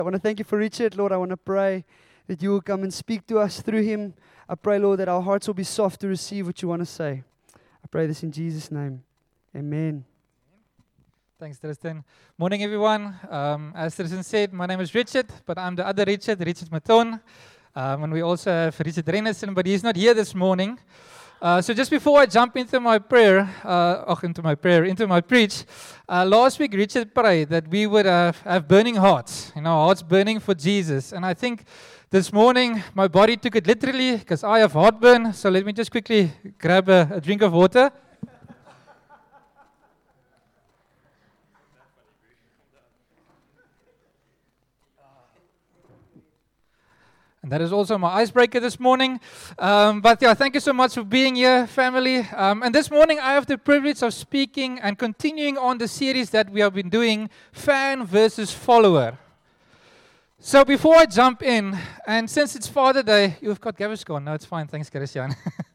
I want to thank you for Richard, Lord. I want to pray that you will come and speak to us through him. I pray, Lord, that our hearts will be soft to receive what you want to say. I pray this in Jesus' name. Amen. Thanks, Tristan. Morning, everyone. As Tristan said, my name is Richard, but I'm the other Richard Maton. And we also have Richard Renison, but he's not here this morning. So just before I jump into my prayer, into my preach, last week Richard prayed that we would have burning hearts, hearts burning for Jesus. And I think this morning my body took it literally because I have heartburn. So let me just quickly grab a drink of water. And that is also my icebreaker this morning. But yeah, thank you so much for being here, family. And this morning I have the privilege of speaking and continuing on the series that we have been doing, Fan versus Follower. So before I jump in, and since it's Father Day, you've got Gaviscon. No, it's fine. Thanks, Christian.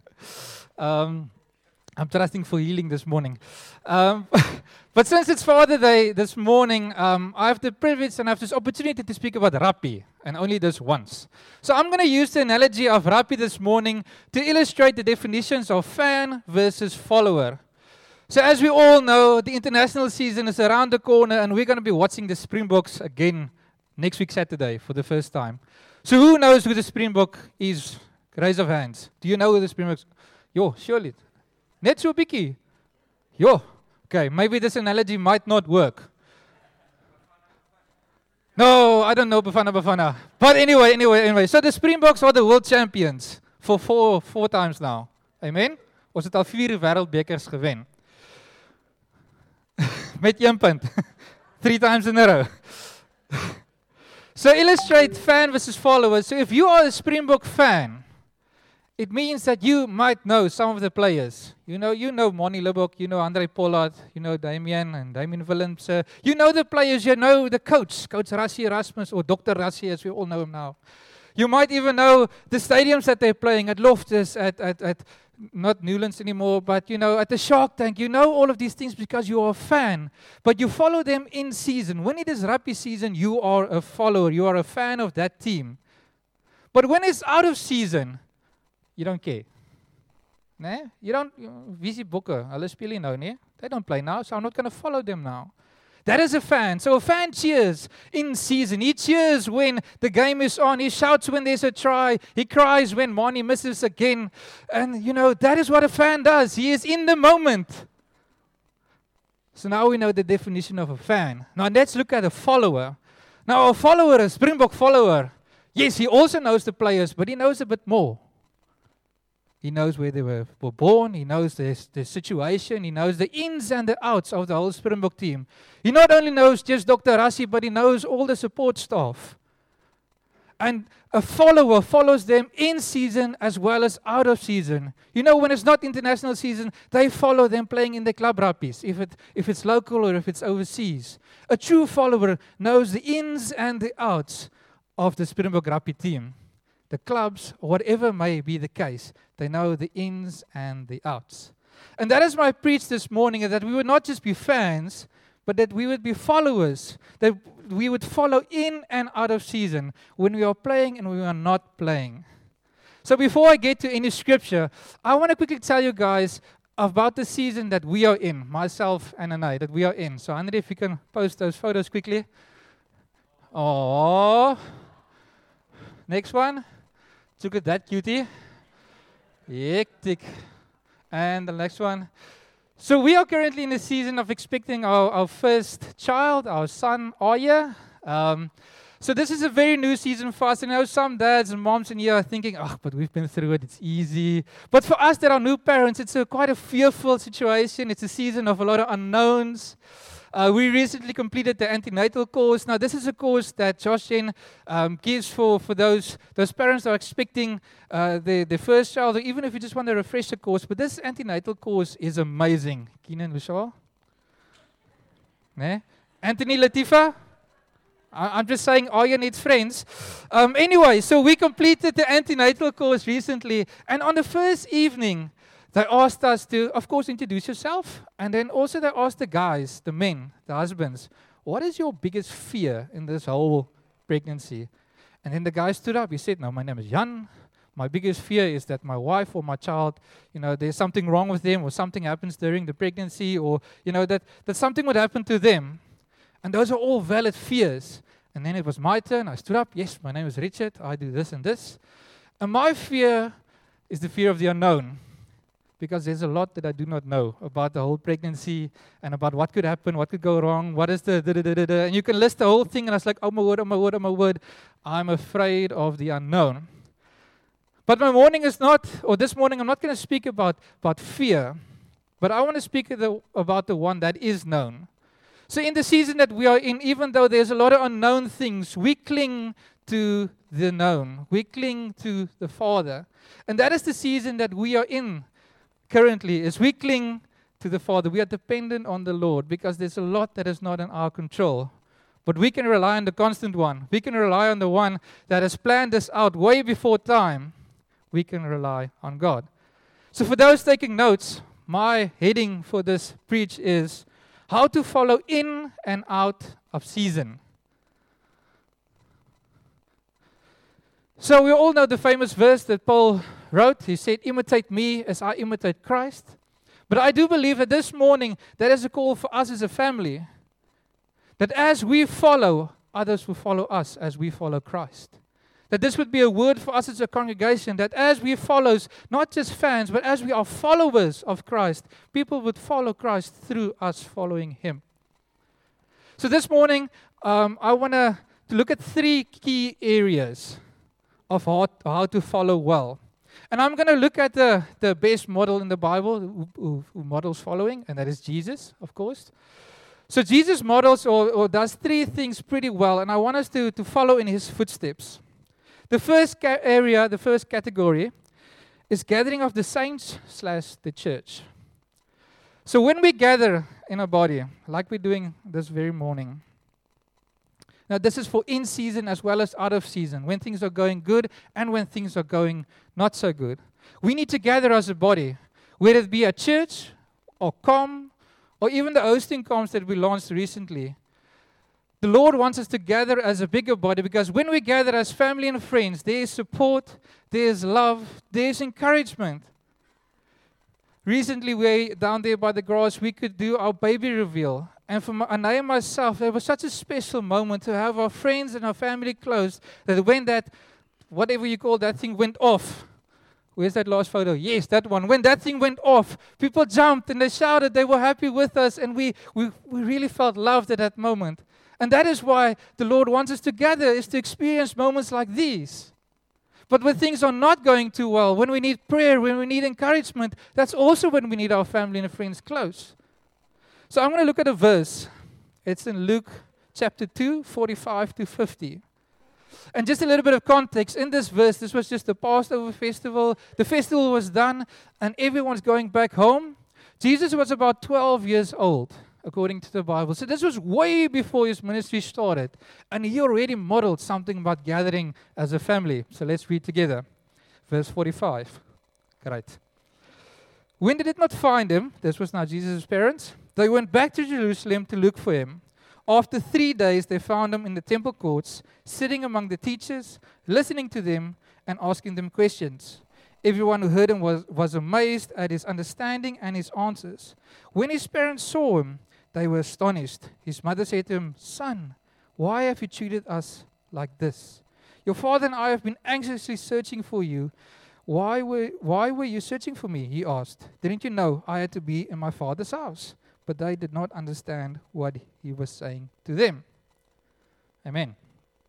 I'm trusting for healing this morning. But since it's Father Day this morning, I have the privilege and I have this opportunity to speak about rugby, and only this once. So I'm going to use the analogy of rugby this morning to illustrate the definitions of fan versus follower. So as we all know, the international season is around the corner, and we're going to be watching the Springboks again next week Saturday for the first time. So who knows who the Springbok is? Raise of hands. Do you know who the Springboks? Yo, surely. Net so bietjie. Yo. Okay, maybe this analogy might not work. No, I don't know Bafana. But anyway. So the Springboks are the world champions for four times now. Amen? Ons het al 4 wêreldbekers gewen. Met 1 punt. 3 times in a row. So illustrate fan versus follower. So if you are a Springbok fan, it means that you might know some of the players. You know Moni Lubbock, you know Andre Pollard, you know Damien Willems. You know the players, you know the coach, Coach Rassie Erasmus, or Dr. Rassie as we all know him now. You might even know the stadiums that they're playing at Loftus, at not Newlands anymore, but at the Shark Tank. You know all of these things because you are a fan, but you follow them in season. When it is rugby season, you are a follower, you are a fan of that team. But when it's out of season, you don't care. Nee? You don't, wie is die bokke? Hulle speel nie nou, nee? They don't play now, so I'm not going to follow them now. That is a fan. So a fan cheers in season. He cheers when the game is on. He shouts when there's a try. He cries when Moni misses again. And, that is what a fan does. He is in the moment. So now we know the definition of a fan. Now let's look at a follower. Now a follower, a Springbok follower, yes, he also knows the players, but he knows a bit more. He knows where they were born. He knows the situation. He knows the ins and the outs of the whole Springbok team. He not only knows just Dr. Rassie, but he knows all the support staff. And a follower follows them in season as well as out of season. When it's not international season, they follow them playing in the club rugbies, if it's local or if it's overseas. A true follower knows the ins and the outs of the Springbok rugby team. The clubs, whatever may be the case, they know the ins and the outs. And that is my preach this morning, that we would not just be fans, but that we would be followers, that we would follow in and out of season, when we are playing and we are not playing. So before I get to any scripture, I want to quickly tell you guys about the season that we are in, myself and Anai, that we are in. So Andre, if you can post those photos quickly. Oh, next one. Look at that cutie. Hectic. And the next one. So we are currently in the season of expecting our first child, our son, Arya. So this is a very new season for us. I know some dads and moms in here are thinking, but we've been through it, it's easy. But for us that are new parents, it's quite a fearful situation. It's a season of a lot of unknowns. We recently completed the antenatal course. Now, this is a course that Josh Jen gives for those parents that are expecting their first child, or even if you just want a refresher course. But this antenatal course is amazing. Keenan, Vishal? Nee? Anthony, Latifa? I'm just saying, Arya needs friends. Anyway, so we completed the antenatal course recently, and on the first evening, they asked us to, of course, introduce yourself, and then also they asked the guys, the men, the husbands, what is your biggest fear in this whole pregnancy. And then the guy stood up. He said, "No, my name is Jan. My biggest fear is that my wife or my child, there's something wrong with them, or something happens during the pregnancy, or, that something would happen to them." And those are all valid fears. And then it was my turn. I stood up. "Yes, my name is Richard. I do this and this." And my fear is the fear of the unknown. Because there's a lot that I do not know about the whole pregnancy and about what could happen, what could go wrong, what is the da-da-da-da-da. And you can list the whole thing, and I was like, oh my word, oh my word, oh my word. I'm afraid of the unknown. But this morning, I'm not going to speak about fear, but I want to speak about the one that is known. So in the season that we are in, even though there's a lot of unknown things, we cling to the known. We cling to the Father. And that is the season that we are in currently, is we cling to the Father. We are dependent on the Lord because there's a lot that is not in our control. But we can rely on the constant one. We can rely on the one that has planned this out way before time. We can rely on God. So for those taking notes, my heading for this preach is how to follow in and out of season. So we all know the famous verse that Paul wrote. He said, "Imitate me as I imitate Christ." But I do believe that this morning, that is a call for us as a family. That as we follow, others will follow us as we follow Christ. That this would be a word for us as a congregation, that as we follow, not just fans, but as we are followers of Christ, people would follow Christ through us following Him. So this morning, I want to look at 3 key areas of how to follow well. And I'm going to look at the best model in the Bible who models following, and that is Jesus, of course. So Jesus models or does 3 things pretty well, and I want us to follow in His footsteps. The first the first category, is gathering of the saints / the church. So when we gather in a body, like we're doing this very morning, now this is for in season as well as out of season, when things are going good and when things are going not so good. We need to gather as a body, whether it be a church or COM, or even the hosting comms that we launched recently. The Lord wants us to gather as a bigger body, because when we gather as family and friends, there is support, there is love, there is encouragement. Recently, we down there by the grass, we could do our baby reveal. And for Anaya and myself, it was such a special moment to have our friends and our family close, that when that, whatever you call that thing, went off. Where's that last photo? Yes, that one. When that thing went off, people jumped and they shouted. They were happy with us, and we really felt loved at that moment. And that is why the Lord wants us to gather, is to experience moments like these. But when things are not going too well, when we need prayer, when we need encouragement, that's also when we need our family and friends close. So I'm going to look at a verse. It's in Luke chapter 2, 45 to 50. And just a little bit of context, in this verse, this was just the Passover festival. The festival was done, and everyone's going back home. Jesus was about 12 years old, according to the Bible. So this was way before His ministry started. And He already modeled something about gathering as a family. So let's read together. Verse 45. Great. When they did not find Him, this was now Jesus' parents, they went back to Jerusalem to look for Him. After 3 days, they found Him in the temple courts, sitting among the teachers, listening to them and asking them questions. Everyone who heard Him was amazed at His understanding and His answers. When His parents saw Him, they were astonished. His mother said to Him, "Son, why have you treated us like this? Your father and I have been anxiously searching for you. Why were you searching for me?" He asked. "Didn't you know I had to be in my father's house?" But they did not understand what He was saying to them. Amen.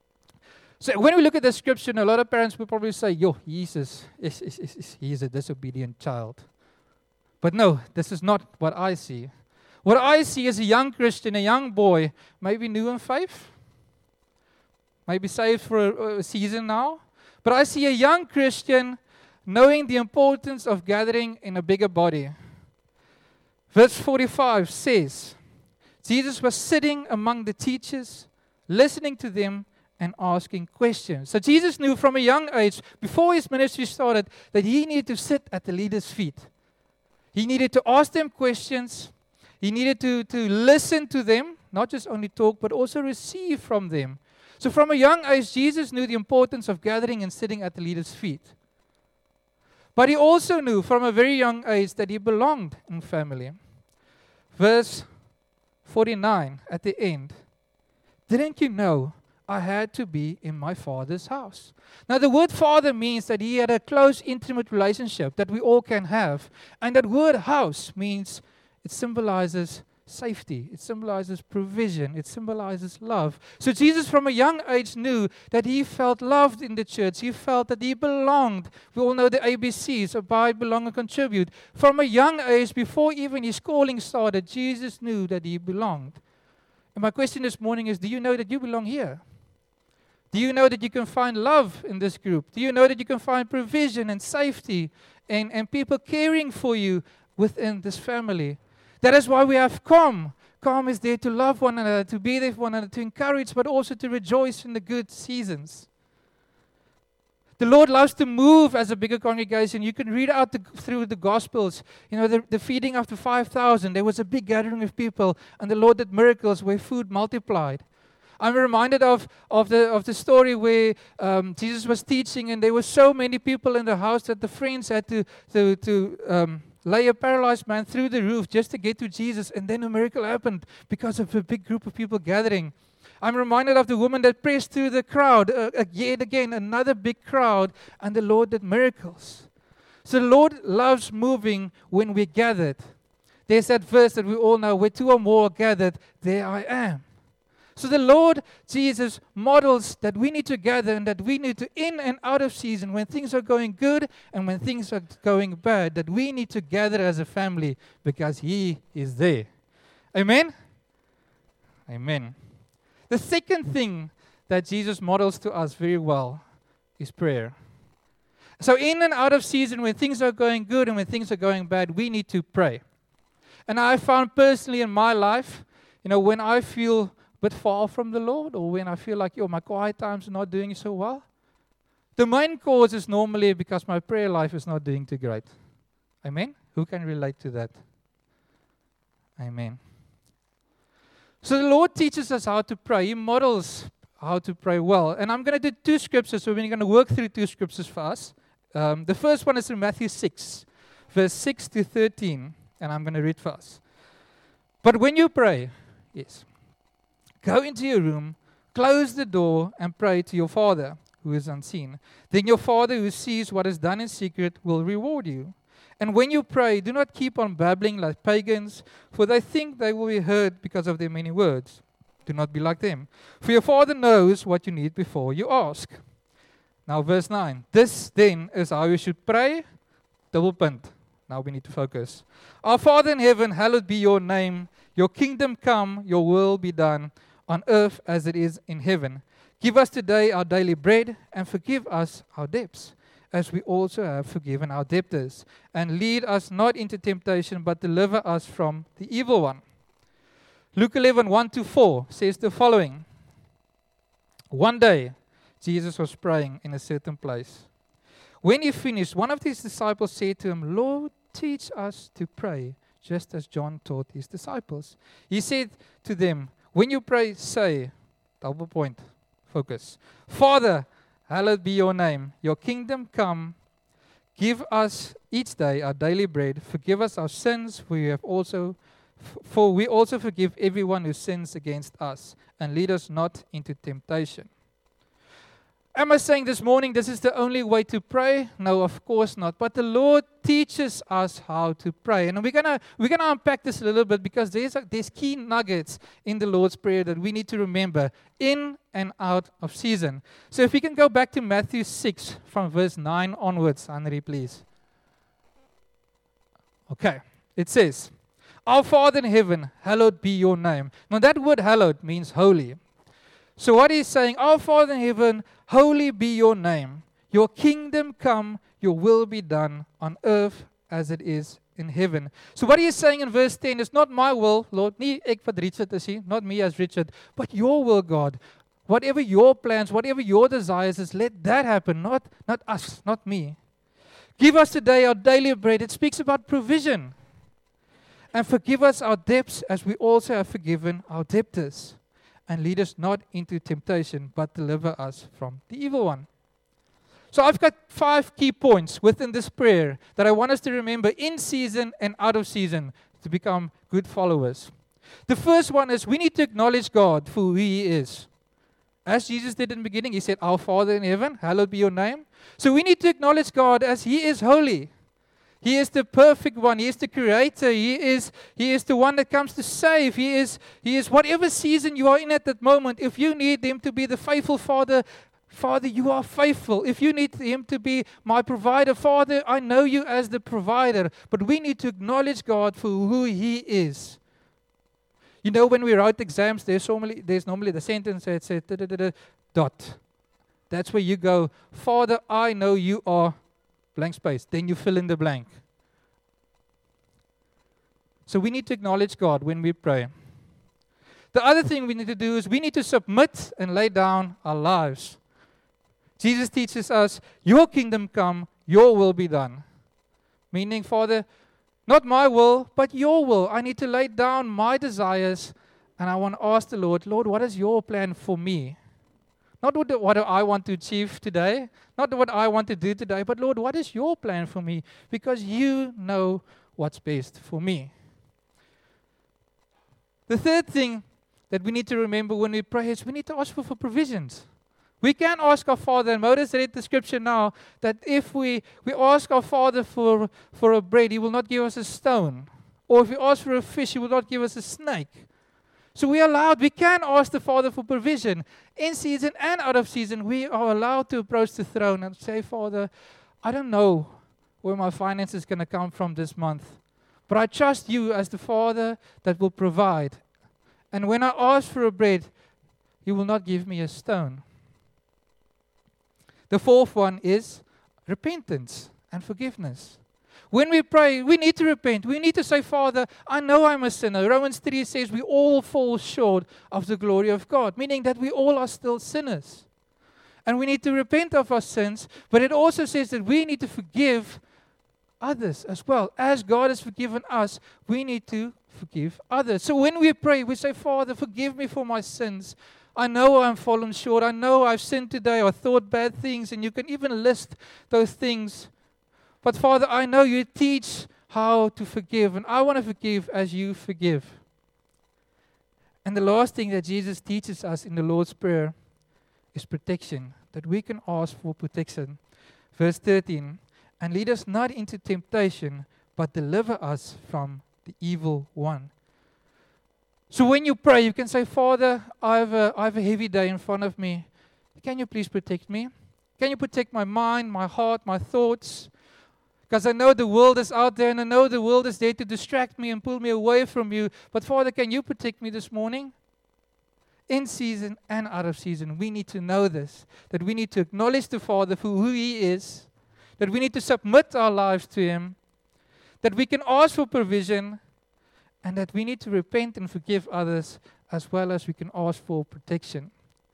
So when we look at the scripture, a lot of parents will probably say, Jesus is a disobedient child. But no, this is not what I see. What I see is a young Christian, a young boy, maybe new in faith, maybe saved for a season now. But I see a young Christian knowing the importance of gathering in a bigger body. Verse 45 says, Jesus was sitting among the teachers, listening to them and asking questions. So Jesus knew from a young age, before His ministry started, that He needed to sit at the leaders' feet. He needed to ask them questions. He needed to listen to them, not just only talk, but also receive from them. So from a young age, Jesus knew the importance of gathering and sitting at the leader's feet. But he also knew from a very young age that he belonged in family. Verse 49 at the end. Didn't you know I had to be in my Father's house? Now the word father means that he had a close, intimate relationship that we all can have. And that word house means it symbolizes safety. It symbolizes provision. It symbolizes love. So Jesus from a young age knew that he felt loved in the church. He felt that he belonged. We all know the ABCs, abide, belong, and contribute. From a young age, before even his calling started, Jesus knew that he belonged. And my question this morning is, do you know that you belong here? Do you know that you can find love in this group? Do you know that you can find provision and safety and people caring for you within this family? That is why we have COM. COM is there to love one another, to be there for one another, to encourage, but also to rejoice in the good seasons. The Lord loves to move as a bigger congregation. You can read out through the Gospels, the feeding of the 5,000. There was a big gathering of people, and the Lord did miracles where food multiplied. I'm reminded of the story where Jesus was teaching, and there were so many people in the house that the friends had to lay a paralyzed man through the roof just to get to Jesus, and then a miracle happened because of a big group of people gathering. I'm reminded of the woman that pressed through the crowd, yet again, another big crowd, and the Lord did miracles. So the Lord loves moving when we're gathered. There's that verse that we all know, where two or more are gathered, there I am. So the Lord Jesus models that we need to gather and that we need to, in and out of season, when things are going good and when things are going bad, that we need to gather as a family because He is there. Amen? Amen. The second thing that Jesus models to us very well is prayer. So in and out of season, when things are going good and when things are going bad, we need to pray. And I found personally in my life, when I feel but far from the Lord, or when I feel like, my quiet times are not doing so well, the main cause is normally because my prayer life is not doing too great. Amen? Who can relate to that? Amen. So the Lord teaches us how to pray. He models how to pray well. And I'm going to do two scriptures, so we're going to work through two scriptures for us. The first one is in Matthew 6, verse 6 to 13, and I'm going to read for us. But when you pray, go into your room, close the door, and pray to your Father who is unseen. Then your Father who sees what is done in secret will reward you. And when you pray, do not keep on babbling like pagans, for they think they will be heard because of their many words. Do not be like them, for your Father knows what you need before you ask. Now verse 9. This then is how you should pray. Double punt. Now we need to focus. Our Father in heaven, hallowed be your name. Your kingdom come, your will be done, on earth as it is in heaven. Give us today our daily bread, and forgive us our debts, as we also have forgiven our debtors. And lead us not into temptation, but deliver us from the evil one. Luke 11, 1-4 says the following. One day, Jesus was praying in a certain place. When he finished, one of his disciples said to him, Lord, teach us to pray, just as John taught his disciples. He said to them, when you pray, say, double point, focus. Father, hallowed be your name. Your kingdom come. Give us each day our daily bread. Forgive us our sins, for we also forgive everyone who sins against us. And lead us not into temptation. Am I saying this morning this is the only way to pray? No, of course not. But the Lord teaches us how to pray. And we're gonna unpack this a little bit because there's key nuggets in the Lord's Prayer that we need to remember in and out of season. So if we can go back to Matthew 6 from verse 9 onwards, Henry, please. Okay, it says, Our Father in heaven, hallowed be your name. Now that word hallowed means holy. So what he's saying, Our Father in heaven, holy be your name. Your kingdom come, your will be done on earth as it is in heaven. So what he is saying in verse 10 is not my will, Lord, nie ek wat Richard is nie, not me as Richard, but your will, God. Whatever your plans, whatever your desires is, let that happen, not us, not me. Give us today our daily bread. It speaks about provision. And forgive us our debts as we also have forgiven our debtors. and lead us not into temptation, but deliver us from the evil one. So I've got 5 key points within this prayer that I want us to remember in season and out of season to become good followers. The first one is we need to acknowledge God for who He is. As Jesus did in the beginning, He said, Our Father in heaven, hallowed be your name. So we need to acknowledge God as He is holy. He is the perfect one. He is the creator. He is the one that comes to save. He is whatever season you are in at that moment. If you need Him to be the faithful Father, Father, you are faithful. If you need Him to be my provider, Father, I know you as the provider. But we need to acknowledge God for who He is. You know, when we write exams, there's normally the sentence that says dot. That's where you go, Father, I know you are blank space. Then you fill in the blank. So we need to acknowledge God when we pray. The other thing we need to do is we need to submit and lay down our lives. Jesus teaches us, your kingdom come, your will be done. Meaning, Father, not my will, but your will. I need to lay down my desires, and I want to ask the Lord, what is your plan for me? Not what do I want to achieve today, not what I want to do today, but Lord, what is your plan for me? Because you know what's best for me. The third thing that we need to remember when we pray is we need to ask for provisions. We can ask our Father, and Moses read the scripture now, that if we ask our Father for a bread, He will not give us a stone. Or if we ask for a fish, He will not give us a snake. So we can ask the Father for provision. In season and out of season, we are allowed to approach the throne and say, Father, I don't know where my finance is going to come from this month, but I trust you as the Father that will provide. And when I ask for a bread, you will not give me a stone. The fourth one is repentance and forgiveness. When we pray, we need to repent. We need to say, Father, I know I'm a sinner. Romans 3 says we all fall short of the glory of God, meaning that we all are still sinners. And we need to repent of our sins, but it also says that we need to forgive others as well. As God has forgiven us, we need to forgive others. So when we pray, we say, Father, forgive me for my sins. I know I'm fallen short. I know I've sinned today or thought bad things, and you can even list those things. But Father, I know you teach how to forgive, and I want to forgive as you forgive. And the last thing that Jesus teaches us in the Lord's Prayer is protection, that we can ask for protection. Verse 13, and lead us not into temptation, but deliver us from the evil one. So when you pray, you can say, Father, I have a heavy day in front of me. Can you please protect me? Can you protect my mind, my heart, my thoughts? Because I know the world is out there, and I know the world is there to distract me and pull me away from you. But Father, can you protect me this morning? In season and out of season, we need to know this, that we need to acknowledge the Father for who He is, that we need to submit our lives to Him, that we can ask for provision, and that we need to repent and forgive others, as well as we can ask for protection.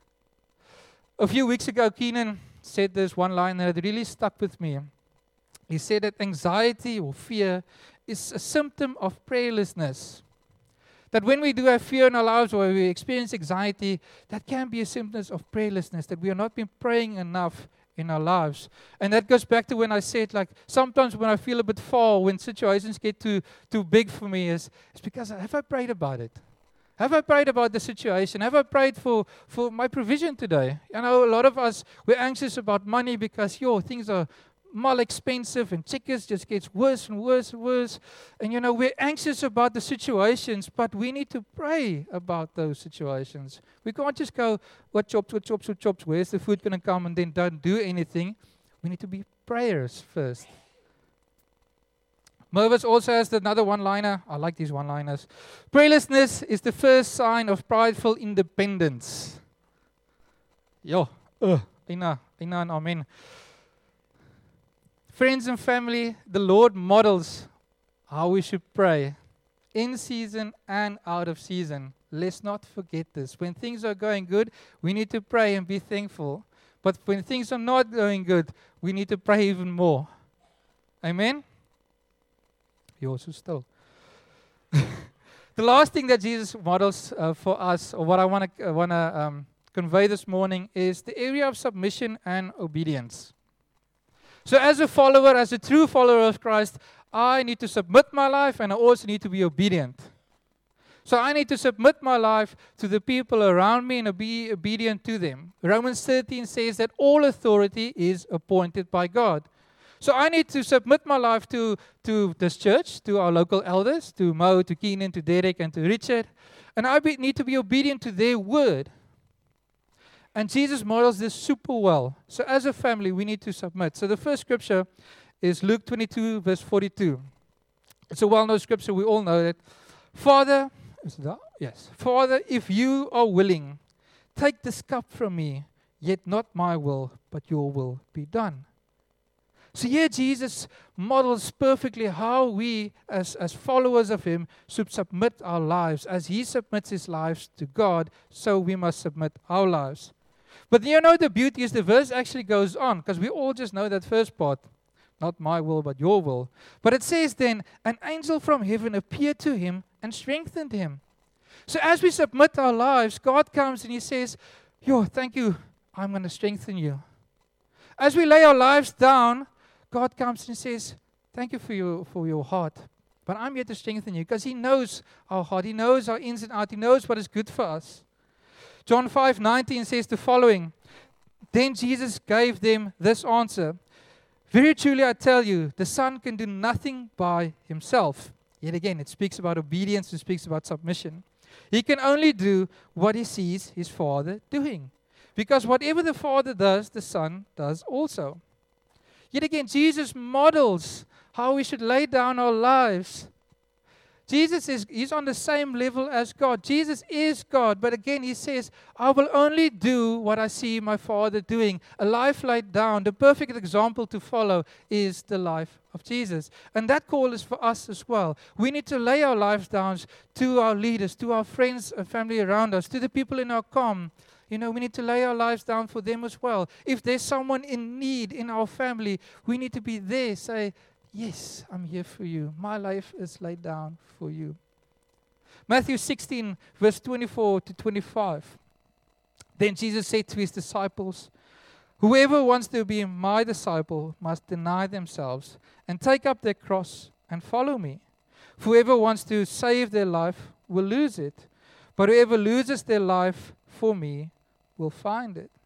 A few weeks ago, Keenan said this one line that really stuck with me. He said that anxiety or fear is a symptom of prayerlessness. That when we do have fear in our lives or we experience anxiety, that can be a symptom of prayerlessness, that we have not been praying enough in our lives. And that goes back to when I said, like, sometimes when I feel a bit far, when situations get too big for me, it's because have I prayed about it? Have I prayed about the situation? Have I prayed for my provision today? You know, a lot of us, we're anxious about money because, things are more expensive and tickets just gets worse and worse and worse. And, we're anxious about the situations, but we need to pray about those situations. We can't just go, what chops, where's the food going to come, and then don't do anything. We need to be prayers first. Moses also has another one-liner. I like these one-liners. Prayerlessness is the first sign of prideful independence. Amen and amen. Friends and family, the Lord models how we should pray in season and out of season. Let's not forget this. When things are going good, we need to pray and be thankful. But when things are not going good, we need to pray even more. Amen? You're also still. The last thing that Jesus models for us, or what I want to convey this morning, is the area of submission and obedience. So as a follower, as a true follower of Christ, I need to submit my life, and I also need to be obedient. So I need to submit my life to the people around me and be obedient to them. Romans 13 says that all authority is appointed by God. So I need to submit my life to this church, to our local elders, to Mo, to Keenan, to Derek, and to Richard. And I need to be obedient to their word. And Jesus models this super well. So as a family, we need to submit. So the first scripture is Luke 22, verse 42. It's a well-known scripture. We all know that. Father, if you are willing, take this cup from me, yet not my will, but your will be done. So here Jesus models perfectly how we, as followers of Him, should submit our lives. As He submits His lives to God, so we must submit our lives. But the beauty is the verse actually goes on, because we all just know that first part. Not my will, but your will. But it says then, an angel from heaven appeared to him and strengthened him. So as we submit our lives, God comes and He says, thank you, I'm going to strengthen you. As we lay our lives down, God comes and says, thank you for your heart, but I'm here to strengthen you, because He knows our heart. He knows our ins and outs. He knows what is good for us. John 5:19 says the following, then Jesus gave them this answer, very truly I tell you, the Son can do nothing by Himself. Yet again, it speaks about obedience, it speaks about submission. He can only do what He sees His Father doing. Because whatever the Father does, the Son does also. Yet again, Jesus models how we should lay down our lives. He's on the same level as God. Jesus is God, but again He says, I will only do what I see my Father doing. A life laid down, the perfect example to follow is the life of Jesus. And that call is for us as well. We need to lay our lives down to our leaders, to our friends and family around us, to the people in our comm. We need to lay our lives down for them as well. If there's someone in need in our family, we need to be there, say, yes, I'm here for you. My life is laid down for you. Matthew 16, verse 24 to 25. Then Jesus said to His disciples, whoever wants to be my disciple must deny themselves and take up their cross and follow me. Whoever wants to save their life will lose it, but whoever loses their life for me will find it.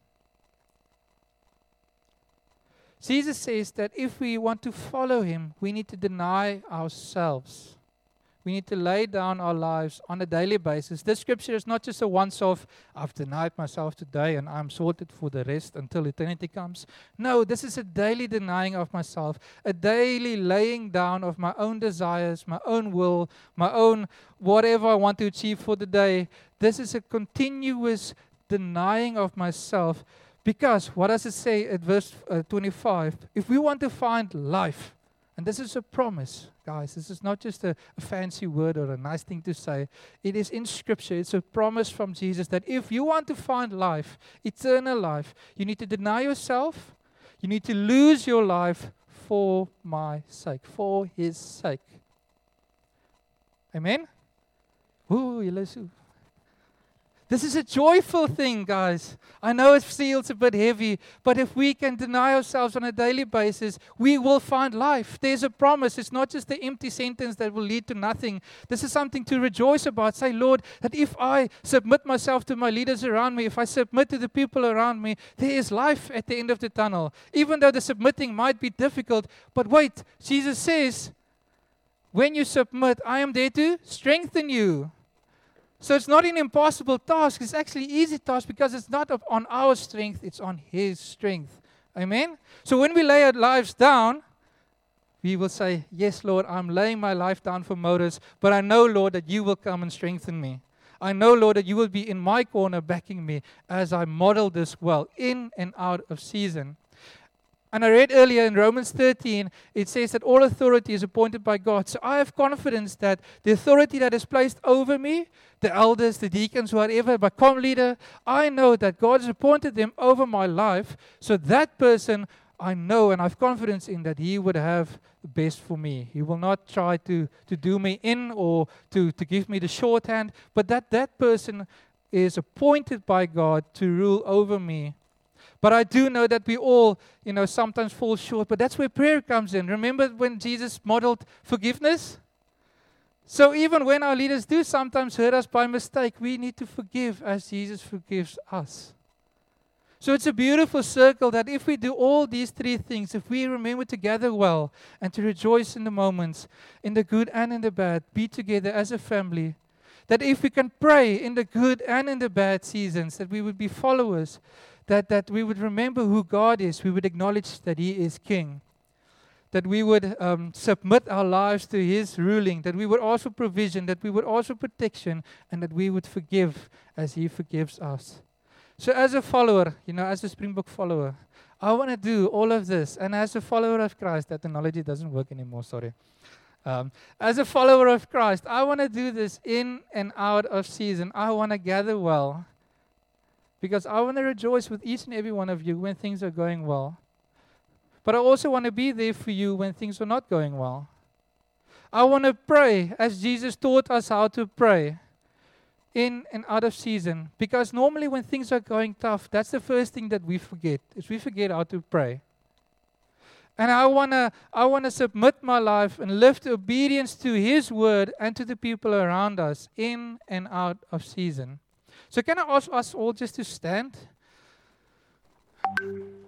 Jesus says that if we want to follow Him, we need to deny ourselves. We need to lay down our lives on a daily basis. This scripture is not just a once-off, I've denied myself today and I'm sorted for the rest until eternity comes. No, this is a daily denying of myself, a daily laying down of my own desires, my own will, my own whatever I want to achieve for the day. This is a continuous denying of myself. Because, what does it say at verse 25? If we want to find life, and this is a promise, guys, this is not just a fancy word or a nice thing to say. It is in Scripture. It's a promise from Jesus that if you want to find life, eternal life, you need to deny yourself. You need to lose your life for my sake, for His sake. Amen? Ooh, this is a joyful thing, guys. I know it feels a bit heavy, but if we can deny ourselves on a daily basis, we will find life. There's a promise. It's not just the empty sentence that will lead to nothing. This is something to rejoice about. Say, Lord, that if I submit myself to my leaders around me, if I submit to the people around me, there is life at the end of the tunnel. Even though the submitting might be difficult, but wait, Jesus says, when you submit, I am there to strengthen you. So it's not an impossible task. It's actually an easy task because it's not on our strength. It's on His strength. Amen? So when we lay our lives down, we will say, yes, Lord, I'm laying my life down for Moses, but I know, Lord, that you will come and strengthen me. I know, Lord, that you will be in my corner backing me as I model this well, in and out of season. And I read earlier in Romans 13, it says that all authority is appointed by God. So I have confidence that the authority that is placed over me, the elders, the deacons, whatever, my comm leader, I know that God has appointed them over my life. So that person, I know and I have confidence in that He would have the best for me. He will not try to do me in or to give me the shorthand, but that person is appointed by God to rule over me. But I do know that we all, sometimes fall short, but that's where prayer comes in. Remember when Jesus modeled forgiveness? So even when our leaders do sometimes hurt us by mistake, we need to forgive as Jesus forgives us. So it's a beautiful circle that if we do all these three things, if we remember to gather well and to rejoice in the moments, in the good and in the bad, be together as a family, that if we can pray in the good and in the bad seasons, that we would be followers, that we would remember who God is, we would acknowledge that He is King, that we would submit our lives to His ruling, that we would also provision, that we would also protection, and that we would forgive as He forgives us. So as a follower, as a Springbok follower, I want to do all of this. And as a follower of Christ, that analogy doesn't work anymore, sorry. As a follower of Christ, I want to do this in and out of season. I want to gather well, because I want to rejoice with each and every one of you when things are going well. But I also want to be there for you when things are not going well. I want to pray as Jesus taught us how to pray in and out of season. Because normally when things are going tough, that's the first thing that we forget, is we forget how to pray. And I wanna submit my life and live to obedience to His word and to the people around us in and out of season. So can I ask us all just to stand?